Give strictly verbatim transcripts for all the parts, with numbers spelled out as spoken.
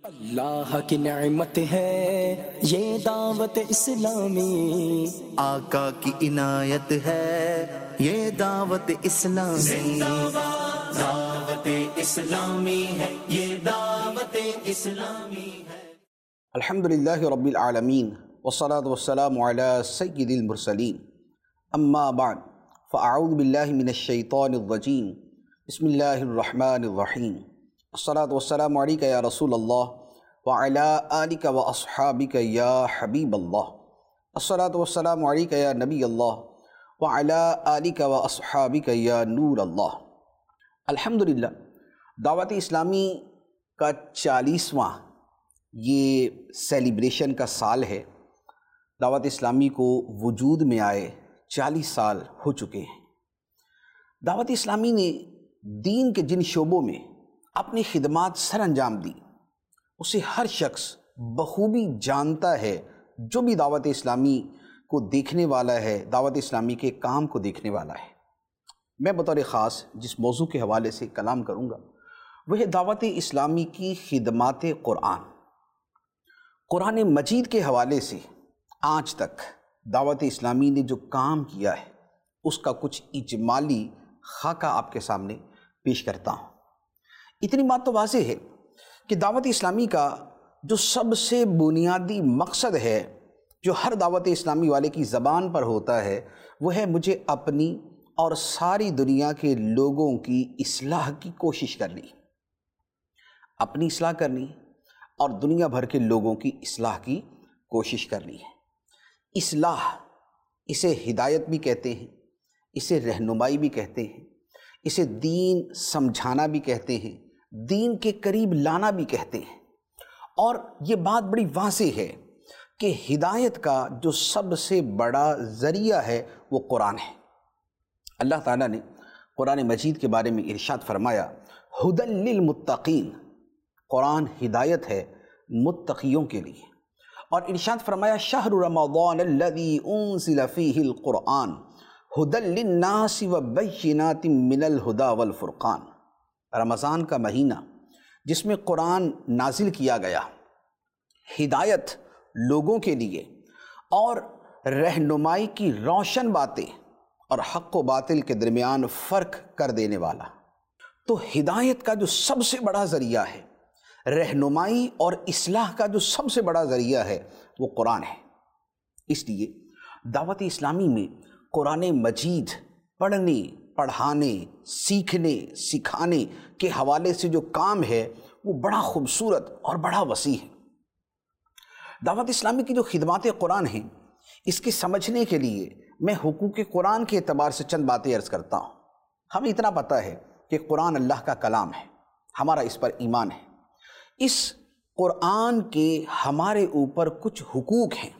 اللہ کی نعمت ہے یہ دعوت اسلامی، آقا کی عنایت ہے یہ دعوت اسلامی، دعوت اسلامی ہے یہ دعوت اسلامی ہے۔ الحمدللہ رب العالمین والصلاة والسلام علی سید المرسلین، اما بعد فاعوذ باللہ من الشیطان الرجیم، بسم اللہ الرحمن الرحیم، الصلاة والسلام علیکہ یا رسول اللہ وعلی آلک و اصحابک یا حبیب اللہ، الصلاة والسلام علیکہ یا نبی اللہ وعلی آلک و اصحابک یا نور اللہ۔ الحمدللہ دعوت اسلامی کا چالیسواں یہ سیلیبریشن کا سال ہے۔ دعوت اسلامی کو وجود میں آئے چالیس سال ہو چکے ہیں۔ دعوت اسلامی نے دین کے جن شعبوں میں اپنی خدمات سر انجام دی اسے ہر شخص بخوبی جانتا ہے جو بھی دعوت اسلامی کو دیکھنے والا ہے، دعوت اسلامی کے کام کو دیکھنے والا ہے۔ میں بطور خاص جس موضوع کے حوالے سے کلام کروں گا وہ ہے دعوت اسلامی کی خدمات قرآن۔ قرآن مجید کے حوالے سے آج تک دعوت اسلامی نے جو کام کیا ہے اس کا کچھ اجمالی خاکہ آپ کے سامنے پیش کرتا ہوں۔ اتنی بات تو واضح ہے کہ دعوت اسلامی کا جو سب سے بنیادی مقصد ہے جو ہر دعوت اسلامی والے کی زبان پر ہوتا ہے وہ ہے مجھے اپنی اور ساری دنیا کے لوگوں کی اصلاح کی کوشش کرنی، اپنی اصلاح کرنی اور دنیا بھر کے لوگوں کی اصلاح کی کوشش کرنی ہے۔ اصلاح اسے ہدایت بھی کہتے ہیں، اسے رہنمائی بھی کہتے ہیں، اسے دین سمجھانا بھی کہتے ہیں، دین کے قریب لانا بھی کہتے ہیں۔ اور یہ بات بڑی واضح ہے کہ ہدایت کا جو سب سے بڑا ذریعہ ہے وہ قرآن ہے۔ اللہ تعالیٰ نے قرآن مجید کے بارے میں ارشاد فرمایا ھدی للمتقین، قرآن ہدایت ہے متقیوں کے لیے، اور ارشاد فرمایا شہر رمضان الذی انزل فیہ القرآن ھدی للناس وبینات من الہدی والفرقان، رمضان کا مہینہ جس میں قرآن نازل کیا گیا ہدایت لوگوں کے لیے اور رہنمائی کی روشن باتیں اور حق و باطل کے درمیان فرق کر دینے والا۔ تو ہدایت کا جو سب سے بڑا ذریعہ ہے، رہنمائی اور اصلاح کا جو سب سے بڑا ذریعہ ہے وہ قرآن ہے۔ اس لیے دعوت اسلامی میں قرآن مجید پڑھنے، پڑھانے، سیکھنے، سکھانے کے حوالے سے جو کام ہے وہ بڑا خوبصورت اور بڑا وسیع ہے۔ دعوت اسلامی کی جو خدمات قرآن ہیں اس کے سمجھنے کے لیے میں حقوق قرآن کے اعتبار سے چند باتیں عرض کرتا ہوں۔ ہمیں اتنا پتہ ہے کہ قرآن اللہ کا کلام ہے، ہمارا اس پر ایمان ہے۔ اس قرآن کے ہمارے اوپر کچھ حقوق ہیں،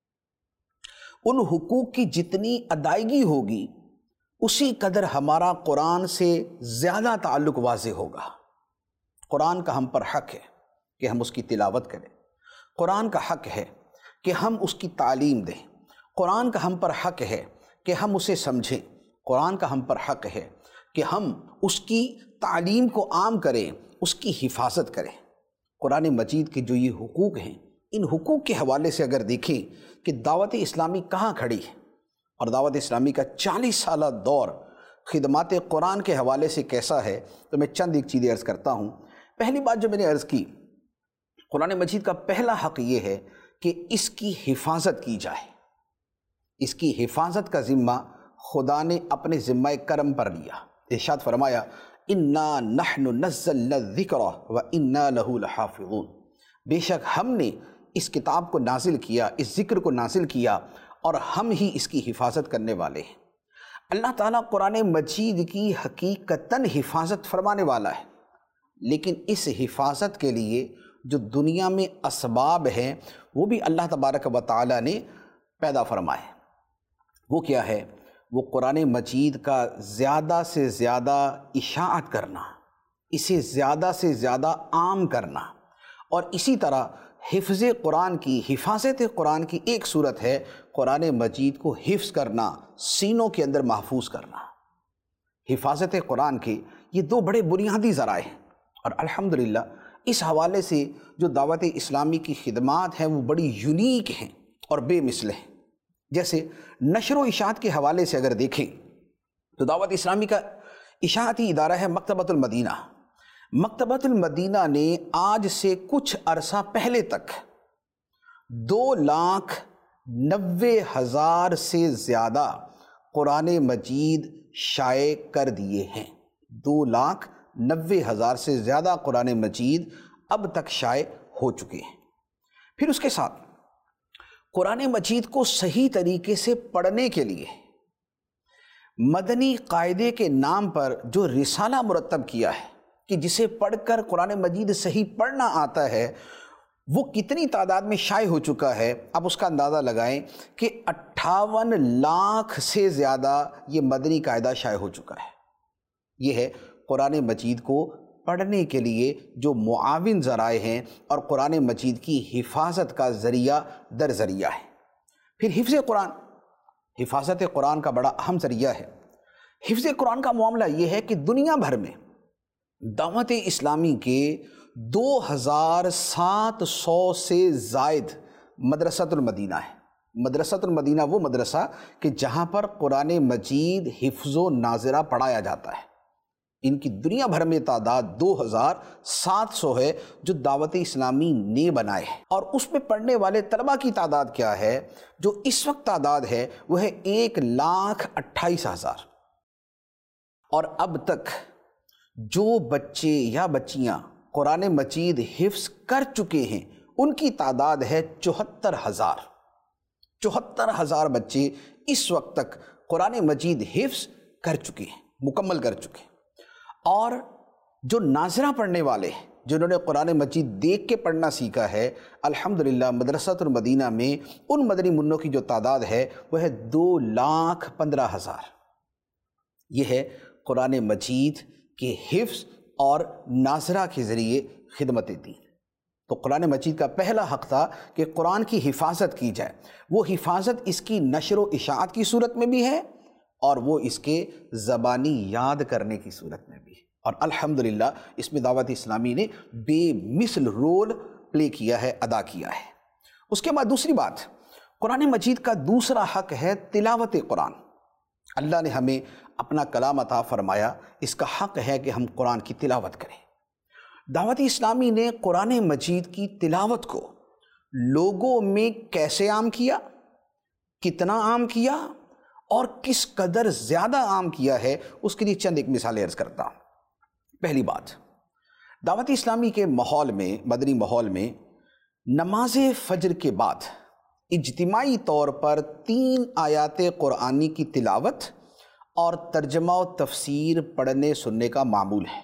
ان حقوق کی جتنی ادائیگی ہوگی اسی قدر ہمارا قرآن سے زیادہ تعلق واضح ہوگا۔ قرآن کا ہم پر حق ہے کہ ہم اس کی تلاوت کریں، قرآن کا حق ہے کہ ہم اس کی تعلیم دیں، قرآن کا ہم پر حق ہے کہ ہم اسے سمجھیں، قرآن کا ہم پر حق ہے کہ ہم اس کی تعلیم کو عام کریں، اس کی حفاظت کریں۔ قرآن مجید کے جو یہ حقوق ہیں ان حقوق کے حوالے سے اگر دیکھیں کہ دعوت اسلامی کہاں کھڑی ہے اور دعوت اسلامی کا چالیس سالہ دور خدمات قرآن کے حوالے سے کیسا ہے تو میں چند ایک چیزیں عرض کرتا ہوں۔ پہلی بات جو میں نے عرض کی، قرآن مجید کا پہلا حق یہ ہے کہ اس کی حفاظت کی جائے۔ اس کی حفاظت کا ذمہ خدا نے اپنے ذمہ کرم پر لیا۔ ارشاد فرمایا انا نحن نزلنا الذکر وانا لہ لحافظون، بے شک ہم نے اس کتاب کو نازل کیا، اس ذکر کو نازل کیا اور ہم ہی اس کی حفاظت کرنے والے ہیں۔ اللہ تعالیٰ قرآن مجید کی حقیقتاً حفاظت فرمانے والا ہے، لیکن اس حفاظت کے لیے جو دنیا میں اسباب ہیں وہ بھی اللہ تبارک و تعالیٰ نے پیدا فرمائے۔ وہ کیا ہے؟ وہ قرآن مجید کا زیادہ سے زیادہ اشاعت کرنا، اسے زیادہ سے زیادہ عام کرنا، اور اسی طرح حفظ قرآن کی، حفاظت قرآن کی ایک صورت ہے قرآن مجید کو حفظ کرنا، سینوں کے اندر محفوظ کرنا۔ حفاظت قرآن کے یہ دو بڑے بنیادی ذرائع ہیں، اور الحمدللہ اس حوالے سے جو دعوت اسلامی کی خدمات ہیں وہ بڑی یونیک ہیں اور بے مثل ہیں۔ جیسے نشر و اشاعت کے حوالے سے اگر دیکھیں تو دعوت اسلامی کا اشاعتی ادارہ ہے مکتبۃ المدینہ۔ مکتبۃ المدینہ نے آج سے کچھ عرصہ پہلے تک دو لاکھ نوے ہزار سے زیادہ قرآن مجید شائع کر دیے ہیں۔ دو لاکھ نوے ہزار سے زیادہ قرآن مجید اب تک شائع ہو چکے ہیں۔ پھر اس کے ساتھ قرآن مجید کو صحیح طریقے سے پڑھنے کے لیے مدنی قاعدے کے نام پر جو رسالہ مرتب کیا ہے کہ جسے پڑھ کر قرآن مجید صحیح پڑھنا آتا ہے، وہ کتنی تعداد میں شائع ہو چکا ہے، اب اس کا اندازہ لگائیں کہ اٹھاون لاکھ سے زیادہ یہ مدنی قاعدہ شائع ہو چکا ہے۔ یہ ہے قرآن مجید کو پڑھنے کے لیے جو معاون ذرائع ہیں اور قرآن مجید کی حفاظت کا ذریعہ در ذریعہ ہے۔ پھر حفظ قرآن، حفاظت قرآن کا بڑا اہم ذریعہ ہے۔ حفظ قرآن کا معاملہ یہ ہے کہ دنیا بھر میں دعوت اسلامی کے دو ہزار سات سو سے زائد مدرسۃ المدینہ ہے۔ مدرسۃ المدینہ وہ مدرسہ کہ جہاں پر قرآن مجید حفظ و ناظرہ پڑھایا جاتا ہے۔ ان کی دنیا بھر میں تعداد دو ہزار سات سو ہے جو دعوت اسلامی نے بنائے ہیں، اور اس میں پڑھنے والے طلبہ کی تعداد کیا ہے؟ جو اس وقت تعداد ہے وہ ہے ایک لاکھ اٹھائیس ہزار۔ اور اب تک جو بچے یا بچیاں قرآن مجید حفظ کر چکے ہیں ان کی تعداد ہے چوہتر ہزار۔ چوہتر ہزار بچے اس وقت تک قرآن مجید حفظ کر چکے ہیں، مکمل کر چکے ہیں۔ اور جو ناظرہ پڑھنے والے ہیں، جنہوں نے قرآن مجید دیکھ کے پڑھنا سیکھا ہے، الحمدللہ مدرسۃ المدینہ میں ان مدنی منوں کی جو تعداد ہے وہ ہے دو لاکھ پندرہ ہزار۔ یہ ہے قرآن مجید کے حفظ اور ناظرہ کے ذریعے خدمت دین۔ تو قرآن مجید کا پہلا حق تھا کہ قرآن کی حفاظت کی جائے۔ وہ حفاظت اس کی نشر و اشاعت کی صورت میں بھی ہے اور وہ اس کے زبانی یاد کرنے کی صورت میں بھی ہے، اور الحمدللہ اس میں دعوت اسلامی نے بے مثل رول پلے کیا ہے، ادا کیا ہے۔ اس کے بعد دوسری بات، قرآن مجید کا دوسرا حق ہے تلاوت قرآن۔ اللہ نے ہمیں اپنا کلام عطا فرمایا، اس کا حق ہے کہ ہم قرآن کی تلاوت کریں۔ دعوت اسلامی نے قرآن مجید کی تلاوت کو لوگوں میں کیسے عام کیا، کتنا عام کیا اور کس قدر زیادہ عام کیا ہے، اس کے لیے چند ایک مثالیں عرض کرتا ہوں۔ پہلی بات، دعوت اسلامی کے ماحول میں، مدنی ماحول میں نماز فجر کے بعد اجتماعی طور پر تین آیات قرآنی کی تلاوت اور ترجمہ و تفسیر پڑھنے سننے کا معمول ہے۔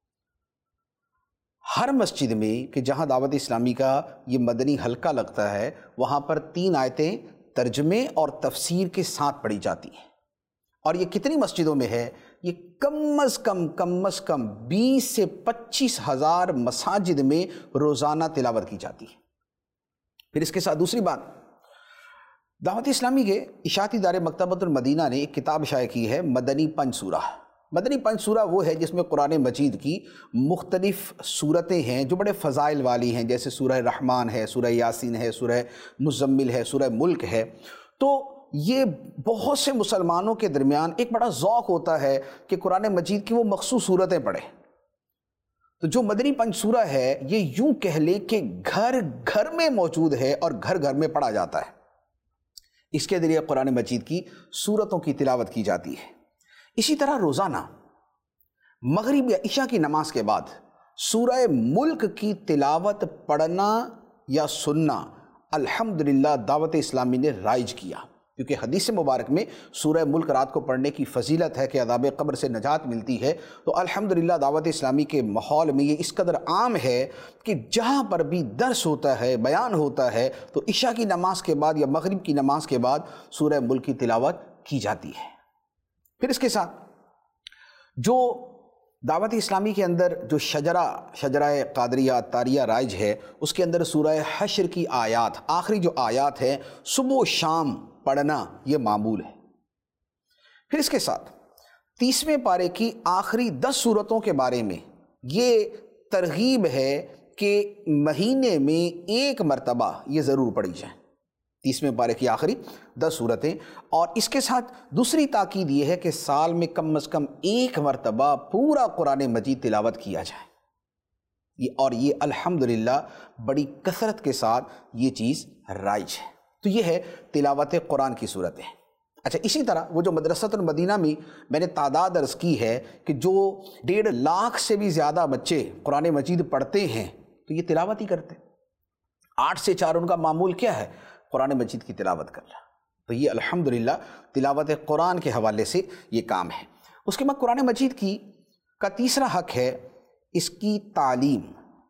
ہر مسجد میں کہ جہاں دعوت اسلامی کا یہ مدنی حلقہ لگتا ہے وہاں پر تین آیتیں ترجمے اور تفسیر کے ساتھ پڑھی جاتی ہیں، اور یہ کتنی مسجدوں میں ہے؟ یہ کم از کم کم از کم بیس سے پچیس ہزار مساجد میں روزانہ تلاوت کی جاتی ہے۔ پھر اس کے ساتھ دوسری بات، دعوت اسلامی کے اشاعتی ادارے مکتبۃ المدینہ نے ایک کتاب شائع کی ہے، مدنی پنج سورہ۔ مدنی پنج سورہ وہ ہے جس میں قرآن مجید کی مختلف صورتیں ہیں جو بڑے فضائل والی ہیں، جیسے سورہ رحمان ہے، سورہ یاسین ہے، سورہ مزمل ہے، سورہ ملک ہے۔ تو یہ بہت سے مسلمانوں کے درمیان ایک بڑا ذوق ہوتا ہے کہ قرآن مجید کی وہ مخصوص صورتیں پڑھیں۔ تو جو مدنی پنج سورہ ہے یہ یوں کہہ لے کہ گھر گھر میں موجود ہے اور گھر گھر میں پڑھا جاتا ہے۔ اس کے ذریعے قرآن مجید کی صورتوں کی تلاوت کی جاتی ہے۔ اسی طرح روزانہ مغرب یا عشاء کی نماز کے بعد سورہ ملک کی تلاوت پڑھنا یا سننا الحمدللہ دعوت اسلامی نے رائج کیا، کیونکہ حدیث مبارک میں سورہ ملک رات کو پڑھنے کی فضیلت ہے کہ عذاب قبر سے نجات ملتی ہے۔ تو الحمدللہ دعوت اسلامی کے ماحول میں یہ اس قدر عام ہے کہ جہاں پر بھی درس ہوتا ہے، بیان ہوتا ہے، تو عشاء کی نماز کے بعد یا مغرب کی نماز کے بعد سورہ ملک کی تلاوت کی جاتی ہے۔ پھر اس کے ساتھ جو دعوت اسلامی کے اندر جو شجرہ شجرہ قادریہ تاریہ رائج ہے، اس کے اندر سورہ حشر کی آیات، آخری جو آیات ہیں، صبح و شام پڑھنا یہ معمول ہے۔ پھر اس کے ساتھ تیسویں پارے کی آخری دس صورتوں کے بارے میں یہ ترغیب ہے کہ مہینے میں ایک مرتبہ یہ ضرور پڑھی جائیں، تیسویں پارے کی آخری دس صورتیں، اور اس کے ساتھ دوسری تاکید یہ ہے کہ سال میں کم از کم ایک مرتبہ پورا قرآن مجید تلاوت کیا جائے، یہ اور یہ الحمدللہ بڑی کثرت کے ساتھ یہ چیز رائج ہے۔ تو یہ ہے تلاوت قرآن کی صورتیں۔ اچھا، اسی طرح وہ جو مدرسۃ المدینہ میں میں نے تعداد عرض کی ہے کہ جو ڈیڑھ لاکھ سے بھی زیادہ بچے قرآن مجید پڑھتے ہیں تو یہ تلاوت ہی کرتے ہیں، آٹھ سے چار ان کا معمول کیا ہے؟ قرآن مجید کی تلاوت کرنا۔ تو یہ الحمدللہ تلاوت قرآن کے حوالے سے یہ کام ہے۔ اس کے بعد قرآن مجید کی کا تیسرا حق ہے اس کی تعلیم،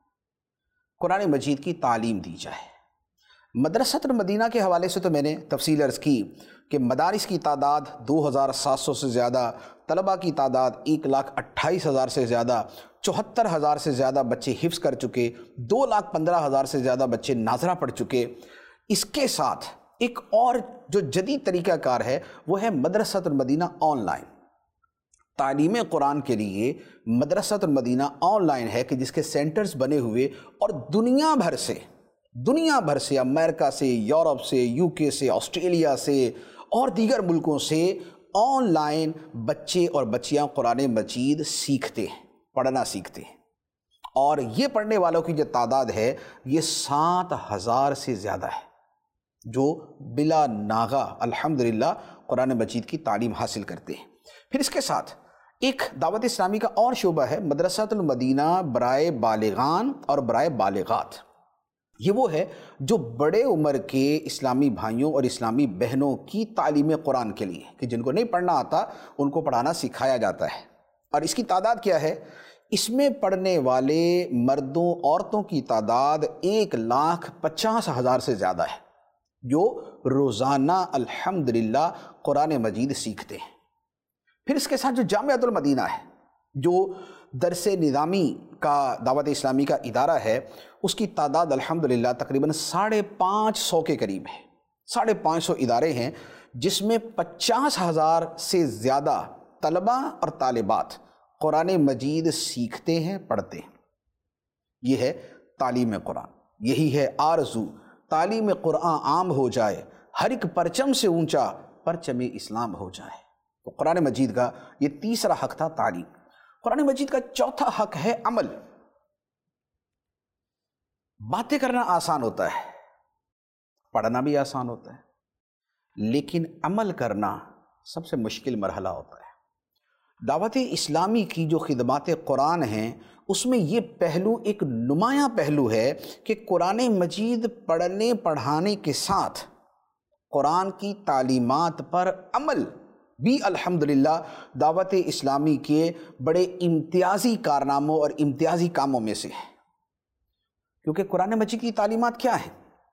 قرآن مجید کی تعلیم دی جائے۔ مدرسۃ المدینہ کے حوالے سے تو میں نے تفصیل عرض کی کہ مدارس کی تعداد دو ہزار سات سو سے زیادہ، طلباء کی تعداد ایک لاکھ اٹھائیس ہزار سے زیادہ، چوہتر ہزار سے زیادہ بچے حفظ کر چکے، دو لاکھ پندرہ ہزار سے زیادہ بچے ناظرہ پڑھ چکے۔ اس کے ساتھ ایک اور جو جدید طریقہ کار ہے وہ ہے مدرسۃ المدینہ آن لائن۔ تعلیم قرآن کے لیے مدرسۃ المدینہ آن لائن ہے کہ جس کے سینٹرز بنے ہوئے اور دنیا بھر سے دنیا بھر سے امریکہ سے، یورپ سے، یو کے سے، آسٹریلیا سے اور دیگر ملکوں سے آن لائن بچے اور بچیاں قرآن مجید سیکھتے ہیں، پڑھنا سیکھتے ہیں، اور یہ پڑھنے والوں کی جو تعداد ہے یہ سات ہزار سے زیادہ ہے جو بلا ناغہ الحمدللہ قرآن مجید کی تعلیم حاصل کرتے ہیں۔ پھر اس کے ساتھ ایک دعوت اسلامی کا اور شعبہ ہے مدرسۃ المدینہ برائے بالغان اور برائے بالغات۔ یہ وہ ہے جو بڑے عمر کے اسلامی بھائیوں اور اسلامی بہنوں کی تعلیم قرآن کے لیے، کہ جن کو نہیں پڑھنا آتا ان کو پڑھانا سکھایا جاتا ہے۔ اور اس کی تعداد کیا ہے؟ اس میں پڑھنے والے مردوں عورتوں کی تعداد ایک لاکھ پچاس ہزار سے زیادہ ہے جو روزانہ الحمدللہ قرآن مجید سیکھتے ہیں۔ پھر اس کے ساتھ جو جامعۃ المدینہ ہے، جو درس نظامی کا دعوت اسلامی کا ادارہ ہے، اس کی تعداد الحمدللہ تقریباً ساڑھے پانچ سو کے قریب ہے۔ ساڑھے پانچ سو ادارے ہیں جس میں پچاس ہزار سے زیادہ طلباء اور طالبات قرآن مجید سیکھتے ہیں، پڑھتے ہیں۔ یہ ہے تعلیم قرآن، یہی ہے آرزو، تعلیم قرآن عام ہو جائے، ہر ایک پرچم سے اونچا پرچم اسلام ہو جائے۔ تو قرآن مجید کا یہ تیسرا حق تھا تعلیم۔ قرآن مجید کا چوتھا حق ہے عمل۔ باتیں کرنا آسان ہوتا ہے، پڑھنا بھی آسان ہوتا ہے، لیکن عمل کرنا سب سے مشکل مرحلہ ہوتا ہے۔ دعوت اسلامی کی جو خدمات قرآن ہیں اس میں یہ پہلو ایک نمایاں پہلو ہے کہ قرآن مجید پڑھنے پڑھانے کے ساتھ قرآن کی تعلیمات پر عمل بھی الحمدللہ دعوت اسلامی کے بڑے امتیازی کارناموں اور امتیازی کاموں میں سے ہے۔ کیونکہ قرآن مجید کی تعلیمات کیا ہیں؟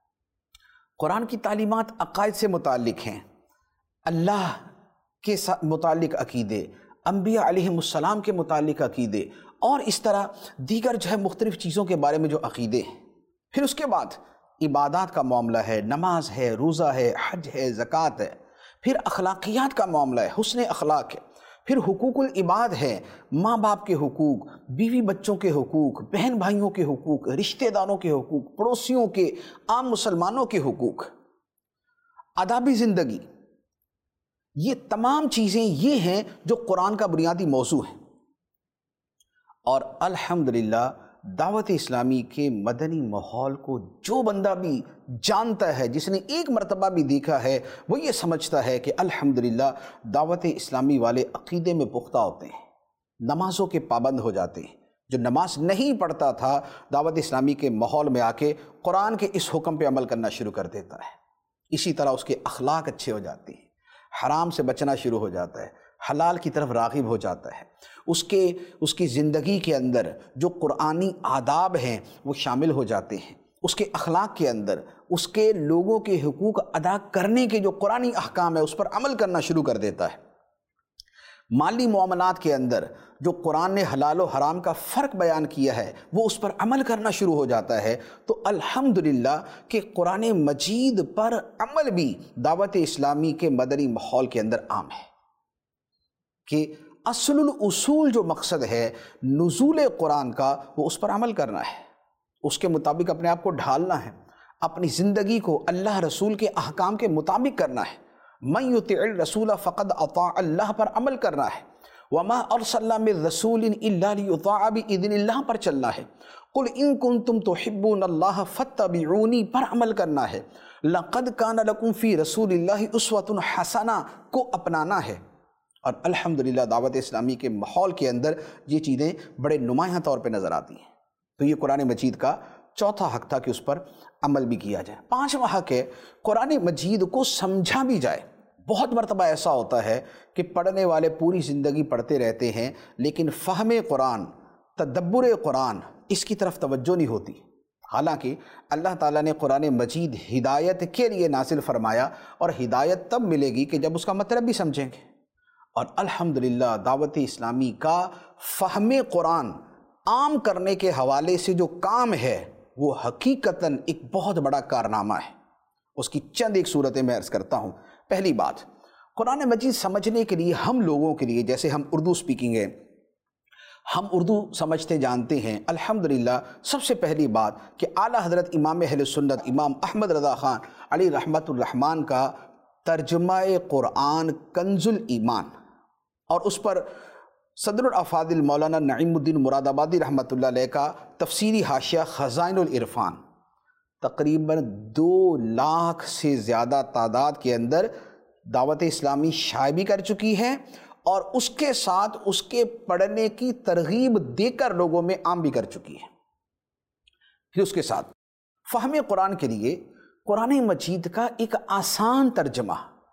قرآن کی تعلیمات عقائد سے متعلق ہیں، اللہ کے متعلق عقیدے، انبیاء علیہم السلام کے متعلق عقیدے، اور اس طرح دیگر جو ہے مختلف چیزوں کے بارے میں جو عقیدے ہیں۔ پھر اس کے بعد عبادات کا معاملہ ہے، نماز ہے، روزہ ہے، حج ہے، زکوٰۃ ہے۔ پھر اخلاقیات کا معاملہ ہے، حسن اخلاق ہے۔ پھر حقوق العباد ہے، ماں باپ کے حقوق، بیوی بچوں کے حقوق، بہن بھائیوں کے حقوق، رشتہ داروں کے حقوق، پڑوسیوں کے، عام مسلمانوں کے حقوق، آدابی زندگی۔ یہ تمام چیزیں یہ ہیں جو قرآن کا بنیادی موضوع ہے۔ اور الحمدللہ دعوت اسلامی کے مدنی ماحول کو جو بندہ بھی جانتا ہے، جس نے ایک مرتبہ بھی دیکھا ہے، وہ یہ سمجھتا ہے کہ الحمدللہ دعوت اسلامی والے عقیدے میں پختہ ہوتے ہیں، نمازوں کے پابند ہو جاتے ہیں۔ جو نماز نہیں پڑھتا تھا دعوت اسلامی کے ماحول میں آ کے قرآن کے اس حکم پہ عمل کرنا شروع کر دیتا ہے۔ اسی طرح اس کے اخلاق اچھے ہو جاتے ہیں، حرام سے بچنا شروع ہو جاتا ہے، حلال کی طرف راغب ہو جاتا ہے۔ اس کے اس کی زندگی کے اندر جو قرآنی آداب ہیں وہ شامل ہو جاتے ہیں، اس کے اخلاق کے اندر اس کے لوگوں کے حقوق ادا کرنے کے جو قرآنی احکام ہے اس پر عمل کرنا شروع کر دیتا ہے۔ مالی معاملات کے اندر جو قرآن نے حلال و حرام کا فرق بیان کیا ہے وہ اس پر عمل کرنا شروع ہو جاتا ہے۔ تو الحمدللہ کہ قرآن مجید پر عمل بھی دعوت اسلامی کے مدنی ماحول کے اندر عام ہے، کہ اصل الاصول جو مقصد ہے نزول قرآن کا وہ اس پر عمل کرنا ہے، اس کے مطابق اپنے آپ کو ڈھالنا ہے، اپنی زندگی کو اللہ رسول کے احکام کے مطابق کرنا ہے۔ من یطع الرسول فقد اطاع اللہ پر عمل کرنا ہے۔ وما ارسلنا من رسول الا لیطاع باذن اللہ پر چلنا ہے۔ قل ان کنتم تحبون اللہ فاتبعونی پر عمل کرنا ہے۔ لقد کان لکم فی رسول اللہ اسوۃ حسنہ کو اپنانا ہے۔ اور الحمدللہ دعوت اسلامی کے ماحول کے اندر یہ چیزیں بڑے نمایاں طور پہ نظر آتی ہیں۔ تو یہ قرآن مجید کا چوتھا حق تھا کہ اس پر عمل بھی کیا جائے۔ پانچواں حق ہے قرآن مجید کو سمجھا بھی جائے۔ بہت مرتبہ ایسا ہوتا ہے کہ پڑھنے والے پوری زندگی پڑھتے رہتے ہیں لیکن فہم قرآن، تدبر قرآن، اس کی طرف توجہ نہیں ہوتی۔ حالانکہ اللہ تعالیٰ نے قرآن مجید ہدایت کے لیے نازل فرمایا، اور ہدایت تب ملے گی کہ جب اس کا مطلب بھی سمجھیں گے۔ اور الحمدللہ دعوت اسلامی کا فہم قرآن عام کرنے کے حوالے سے جو کام ہے وہ حقیقتاً ایک بہت بڑا کارنامہ ہے۔ اس کی چند ایک صورتیں میں عرض کرتا ہوں۔ پہلی بات، قرآن مجید سمجھنے کے لیے ہم لوگوں کے لیے، جیسے ہم اردو سپیکنگ ہیں، ہم اردو سمجھتے جانتے ہیں، الحمدللہ سب سے پہلی بات کہ اعلیٰ حضرت امام اہل سنت امام احمد رضا خان علی رحمۃ الرحمن کا ترجمہ قرآن کنز الایمان، اور اس پر صدر الافاضل مولانا نعیم الدین مراد آبادی رحمۃ اللہ علیہ کا تفسیری حاشیہ خزائن العرفان تقریباً دو لاکھ سے زیادہ تعداد کے اندر دعوت اسلامی شائع بھی کر چکی ہے، اور اس کے ساتھ اس کے پڑھنے کی ترغیب دے کر لوگوں میں عام بھی کر چکی ہے۔ پھر اس کے ساتھ فہم قرآن کے لیے قرآن مجید کا ایک آسان ترجمہ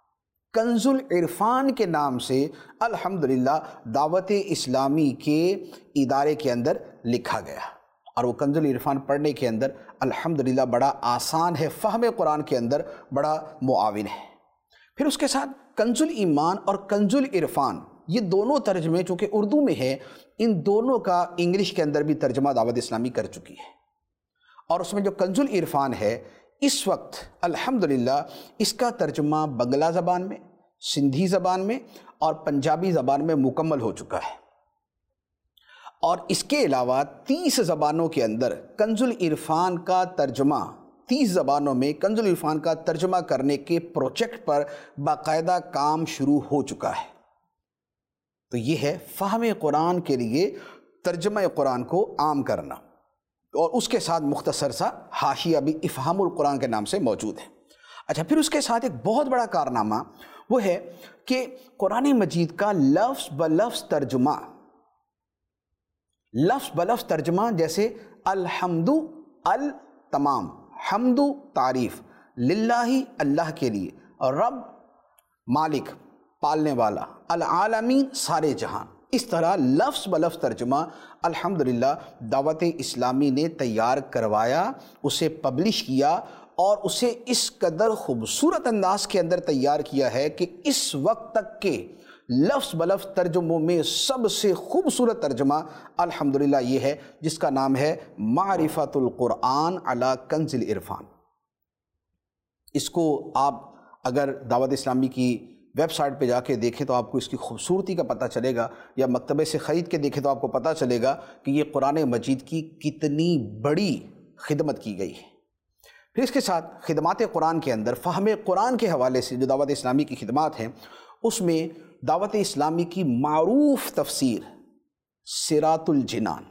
کنز العرفان کے نام سے الحمدللہ دعوت اسلامی کے ادارے کے اندر لکھا گیا، اور وہ کنز العرفان پڑھنے کے اندر الحمدللہ بڑا آسان ہے، فہم قرآن کے اندر بڑا معاون ہے۔ پھر اس کے ساتھ کنز الایمان اور کنز العرفان، یہ دونوں ترجمے چونکہ اردو میں ہے، ان دونوں کا انگلش کے اندر بھی ترجمہ دعوت اسلامی کر چکی ہے، اور اس میں جو کنز العرفان ہے اس وقت الحمدللہ اس کا ترجمہ بنگلہ زبان میں، سندھی زبان میں اور پنجابی زبان میں مکمل ہو چکا ہے، اور اس کے علاوہ تیس زبانوں کے اندر کنز العرفان کا ترجمہ، تیس زبانوں میں کنز العرفان کا ترجمہ کرنے کے پروجیکٹ پر باقاعدہ کام شروع ہو چکا ہے۔ تو یہ ہے فہم قرآن کے لیے ترجمہ قرآن کو عام کرنا، اور اس کے ساتھ مختصر سا حاشیہ بھی افہام القرآن کے نام سے موجود ہے۔ اچھا، پھر اس کے ساتھ ایک بہت بڑا کارنامہ وہ ہے کہ قرآن مجید کا لفظ بلفظ ترجمہ، لفظ بلفظ ترجمہ، جیسے الحمد التمام، حمد تعریف، للہ اللہ کے لیے، اور رب مالک پالنے والا، العالمین سارے جہاں، اس طرح لفظ بلفظ ترجمہ الحمدللہ دعوت اسلامی نے تیار کروایا، اسے پبلش کیا، اور اسے اس قدر خوبصورت انداز کے اندر تیار کیا ہے کہ اس وقت تک کے لفظ بلفظ ترجموں میں سب سے خوبصورت ترجمہ الحمدللہ یہ ہے، جس کا نام ہے معرفت القرآن علی کنز العرفان۔ اس کو آپ اگر دعوت اسلامی کی ویب سائٹ پہ جا کے دیکھیں تو آپ کو اس کی خوبصورتی کا پتہ چلے گا، یا مکتبے سے خرید کے دیکھیں تو آپ کو پتہ چلے گا کہ یہ قرآن مجید کی کتنی بڑی خدمت کی گئی ہے۔ پھر اس کے ساتھ خدمات قرآن کے اندر فہم قرآن کے حوالے سے جو دعوت اسلامی کی خدمات ہیں، اس میں دعوت اسلامی کی معروف تفسیر صراط الجنان،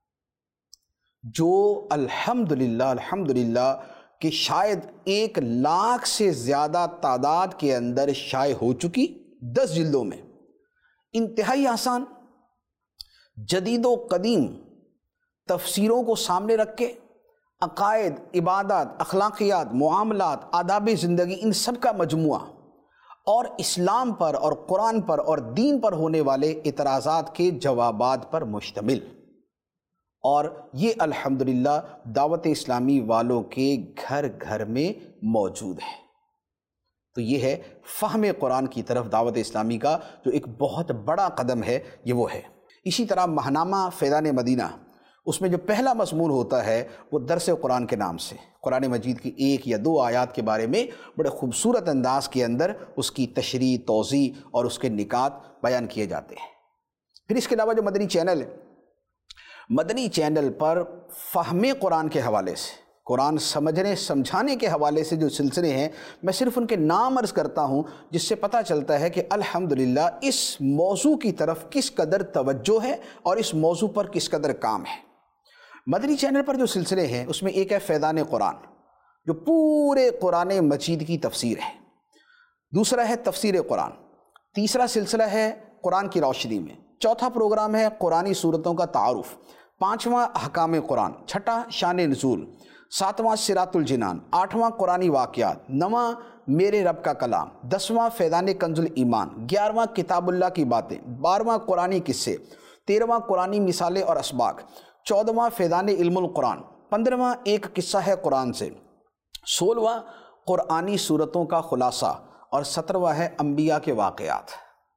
جو الحمدللہ الحمدللہ کہ شاید ایک لاکھ سے زیادہ تعداد کے اندر شائع ہو چکی، دس جلدوں میں، انتہائی آسان، جدید و قدیم تفسیروں کو سامنے رکھ کے عقائد، عبادات، اخلاقیات، معاملات، آداب زندگی، ان سب کا مجموعہ، اور اسلام پر اور قرآن پر اور دین پر ہونے والے اعتراضات کے جوابات پر مشتمل، اور یہ الحمدللہ دعوت اسلامی والوں کے گھر گھر میں موجود ہے۔ تو یہ ہے فہم قرآن کی طرف دعوت اسلامی کا جو ایک بہت بڑا قدم ہے، یہ وہ ہے۔ اسی طرح ماہنامہ فیضان مدینہ، اس میں جو پہلا مضمون ہوتا ہے وہ درس قرآن کے نام سے قرآن مجید کی ایک یا دو آیات کے بارے میں بڑے خوبصورت انداز کے اندر اس کی تشریح، توضیح اور اس کے نکات بیان کیے جاتے ہیں۔ پھر اس کے علاوہ جو مدنی چینل ہے، مدنی چینل پر فہم قرآن کے حوالے سے، قرآن سمجھنے سمجھانے کے حوالے سے جو سلسلے ہیں، میں صرف ان کے نام عرض کرتا ہوں جس سے پتہ چلتا ہے کہ الحمدللہ اس موضوع کی طرف کس قدر توجہ ہے اور اس موضوع پر کس قدر کام ہے۔ مدنی چینل پر جو سلسلے ہیں اس میں ایک ہے فیضان قرآن، جو پورے قرآن مجید کی تفسیر ہے۔ دوسرا ہے تفسیر قرآن۔ تیسرا سلسلہ ہے قرآن کی روشنی میں۔ چوتھا پروگرام ہے قرآنی صورتوں کا تعارف۔ پانچواں احکام قرآن۔ چھٹا شان نزول۔ ساتواں صراط الجنان۔ آٹھواں قرآنی واقعات۔ نواں میرے رب کا کلام۔ دسواں فیضان کنز الایمان۔ گیارہواں کتاب اللہ کی باتیں۔ بارہواں قرآنی قصے۔ تیرہواں قرآنی مثالیں اور اسباق۔ چودہواں فیضان علم القرآن۔ پندرہواں ایک قصہ ہے قرآن سے۔ سولہواں قرآنی صورتوں کا خلاصہ، اور سترہواں ہے انبیاء کے واقعات۔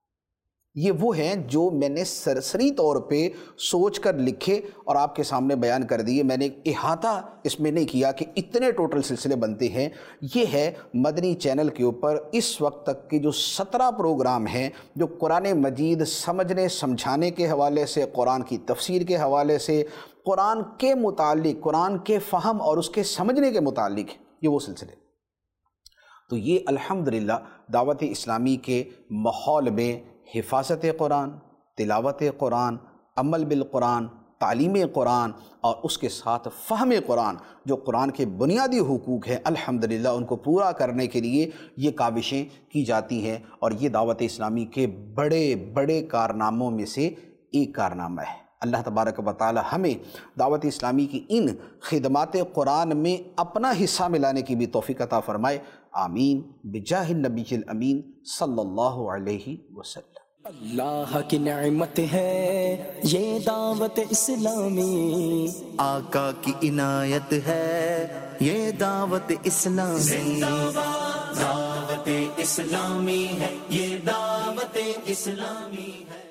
یہ وہ ہیں جو میں نے سرسری طور پہ سوچ کر لکھے اور آپ کے سامنے بیان کر دیے۔ میں نے احاطہ اس میں نہیں کیا کہ اتنے ٹوٹل سلسلے بنتے ہیں۔ یہ ہے مدنی چینل کے اوپر اس وقت تک کے جو سترہ پروگرام ہیں جو قرآن مجید سمجھنے سمجھانے کے حوالے سے، قرآن کی تفسیر کے حوالے سے، قرآن کے متعلق، قرآن کے فہم اور اس کے سمجھنے کے متعلق، یہ وہ سلسلے۔ تو یہ الحمدللہ دعوت اسلامی کے ماحول میں حفاظت قرآن، تلاوت قرآن، عمل بالقرآن، تعلیم قرآن اور اس کے ساتھ فہم قرآن، جو قرآن کے بنیادی حقوق ہیں، الحمدللہ ان کو پورا کرنے کے لیے یہ کاوشیں کی جاتی ہیں، اور یہ دعوت اسلامی کے بڑے بڑے کارناموں میں سے ایک کارنامہ ہے۔ اللہ تبارک و تعالی ہمیں دعوت اسلامی کی ان خدمات قرآن میں اپنا حصہ ملانے کی بھی توفیق عطا فرمائے، آمین، بجاہ النبی الامین صلی اللہ علیہ وسلم۔ اللہ کی نعمت ہے یہ دعوت اسلامی، آقا کی عنایت ہے یہ دعوت اسلامی، دعوت اسلامی ہے یہ دعوت اسلامی ہے۔